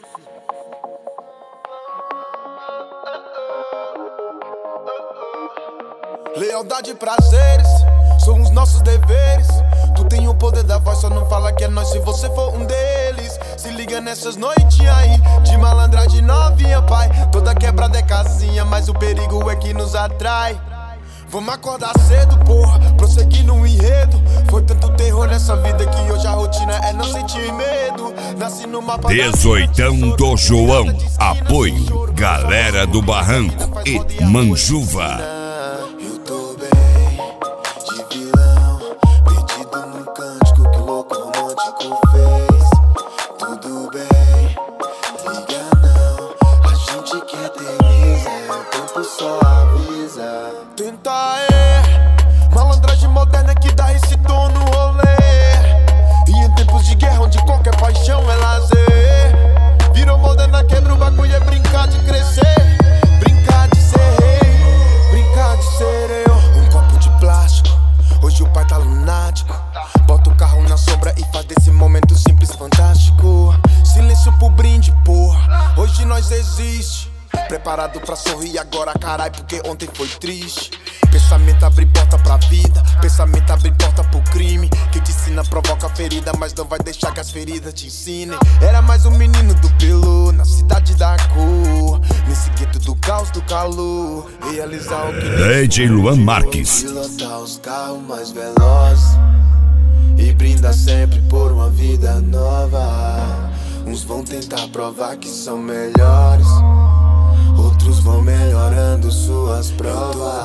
Lealdade e prazeres são os nossos deveres. Tu tem o poder da voz, só não fala que é nós se você for um deles. Se liga nessas noites aí, de malandragem novinha, pai. Toda quebrada é casinha, mas o perigo é que nos atrai. Vamos acordar cedo, porra, prosseguir no enredo. Foi tanto terror nessa vida que hoje a rotina é não sentir medo. Nasci no mapa 18º do João. Apoio Galera do Barranco e Manjuva. Eu tô bem, de vilão, perdido num cântico que o louco romântico fez. Tudo bem, liga não, a gente que eterniza, o tempo só avisa. Tenta malandragem moderna que dá esse tom no rolê. E em tempos de guerra onde qualquer paixão é lazer, virou moderna, quebra o bagulho, é brincar de crescer. Brincar de ser rei, brincar de ser eu. Um copo de plástico, hoje o pai tá lunático. Bota o carro na sombra e faz desse momento simples fantástico. Silêncio pro brinde, porra, hoje nós existe. Preparado pra sorrir agora, carai, porque ontem foi triste. Pensamento abre porta pra vida, pensamento abre porta pro crime. Que te ensina provoca ferida, mas não vai deixar que as feridas te ensinem. Era mais um menino do Pelo, na cidade da cor, nesse gueto do caos, do calor. Realizar o que DJ Luan Marques. Pilotar os carros mais velozes e brinda sempre por uma vida nova. Uns vão tentar provar que são melhores, outros vão melhorando suas provas.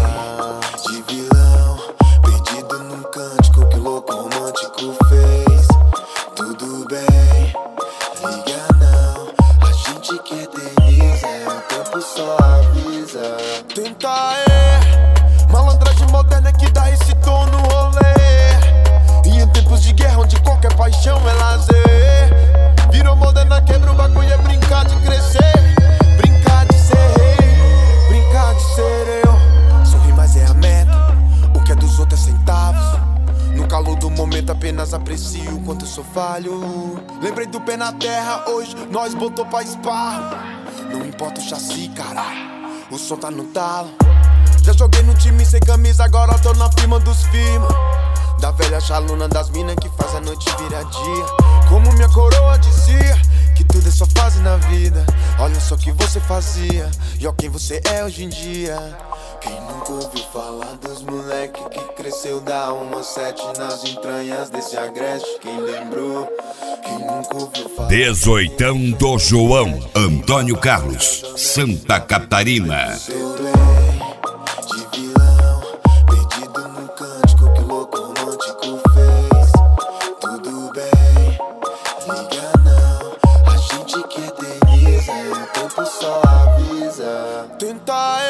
De vilão, perdido num cântico que o louco romântico fez. Tudo bem, liga não, a gente que eterniza, o tempo só avisa. Tenta malandragem moderna que dá esse tom no rolê. E em tempos de guerra onde qualquer paixão é lazer, virou moderna, quebra o bagulho, é brincar de crescer. Brincar de ser rei, brincar de ser eu. Sorrir mais é a meta, o que é dos outros é centavos. No calor do momento apenas aprecio o quanto eu sou falho. Lembrei do pé na terra, hoje nós botou pra esparro. Não importa o chassi, caralho, o som tá no talo. Já joguei no time sem camisa, agora tô na firma dos firma. Da velha chaluna das minas que faz a noite virar dia. Como minha coroa dizia, que tudo é só fase na vida. Olha só o que você fazia e ó quem você é hoje em dia. Quem nunca ouviu falar dos moleque que cresceu da 17 nas entranhas desse agreste? Quem lembrou? Quem nunca ouviu falar? 18º do João. Antônio Carlos, Santa Catarina. Tenta